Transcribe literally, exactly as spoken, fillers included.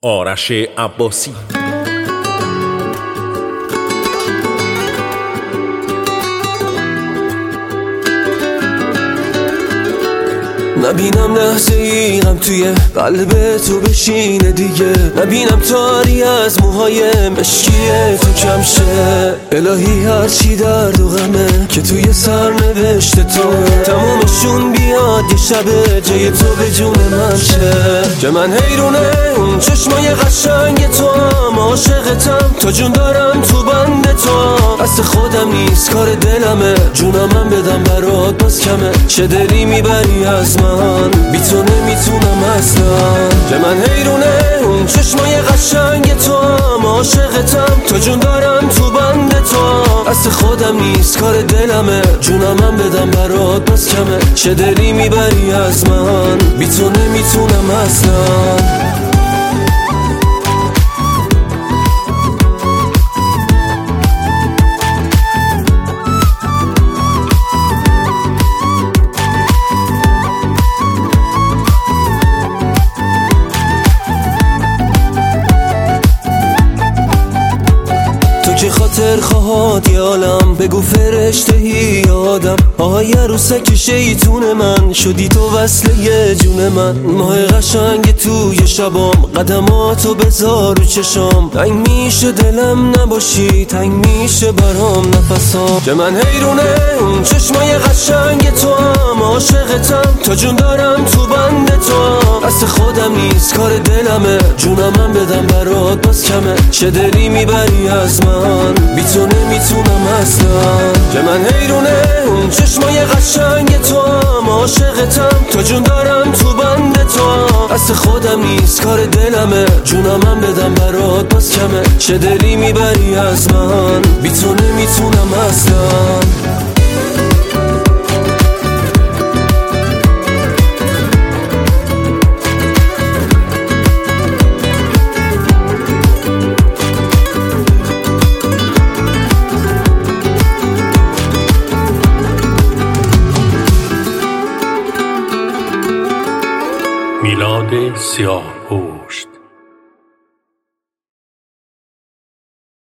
آرش عباسی. نبینم لحظه ای غم توی قلب تو بشینه دیگه، نبینم تاری از موهای مشکی تو کم شه. الهی هرچی درد و غمه که توی سر نوشته تو، تمومشون بیاد یه شب جای تو به جون من شه. که من حیرونه اون چشمای قشنگ تو هم، عاشقتم تا جون دارم تو بند تو. دست خودم نیست کار دلمه، جونم بدم برات باز کمه. چه دلی میبری از من بی تو نمیتونم اصلا. که من حیرونه اون چشمای قشنگ تو هم، عاشقتم تا جون دارم تو بند تو. دست خودم نیست کار دلمه، جونم بدم برات باز کمه. چه دلی میبری از من بی تو نمیتونم اصلا. که خاطر خواهد یه عالم، بگو فرشته ای آدم. آهای عروسک شیطون من، شدی تو وصله یه جون من. ماه قشنگ توی شبام، قدماتو بذار رو چشام. تنگ میشه دلم نباشی، تنگ میشه برام نفسام. که من حیرونه اون چشمای قشنگ تو هم، عاشقتم تا جون دارم تو بند تو. دست خودم نیست کار دلمه، جونم بدم برات باز کمه. چه دلی میبری از من بی تو نمیتونم اصلا. که من حیرونه اون چشمای قشنگ تو هم، عاشقتم تا جون دارم تو بند تو. دست خودم نیست کار دلمه، جونم بدم برات باز کمه. چه دلی میبری از من بی تو نمیتونم اصلا. میلاد سیاهپوشت.